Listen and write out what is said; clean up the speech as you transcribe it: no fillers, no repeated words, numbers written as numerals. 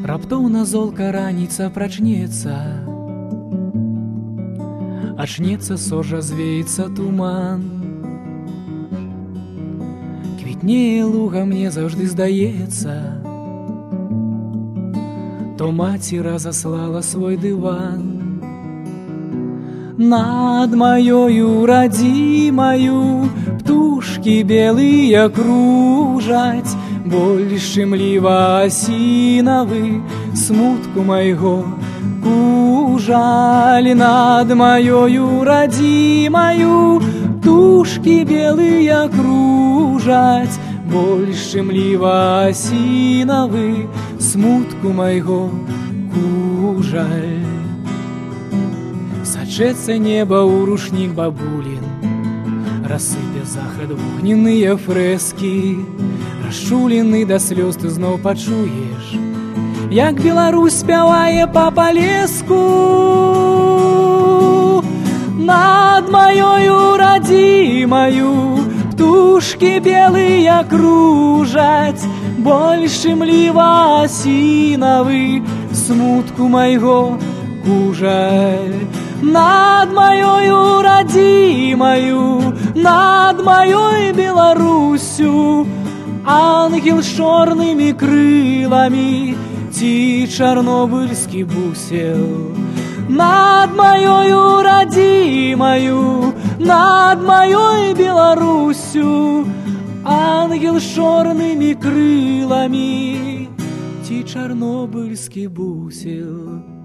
Раптоўна золка раніца прачнецца, ачнецца сож, развеецца туман. Квітнее луга, мне заўжды здаецца, то маці разаслала свой дыван. Над маёю радзімаю птушкі белыя кружаць, боль шчымліва асінавы смутку майго кужаль. Над маёю радзімаю птушкі белыя кружаць, боль шчымліва асінавы смутку майго кужаль. Сачэцца неба ў рушнік бабулін, рассыпе захад вогненныя фрэскі. Расчулены да слёз ты зноў пачуеш, як Беларусь спявае па-палеску. Над маёю радзімаю птушкі белыя кружаць, боль шчымліва асінавы смутку майго кужаль. Над маёю радзімаю, над маёй Беларусю ангел з чорнымі крыламі ці чарнобыльскі бусел. Над маёю радзімаю, над маёй Беларусю ангел з чорнымі крыламі ці чарнобыльскі бусел.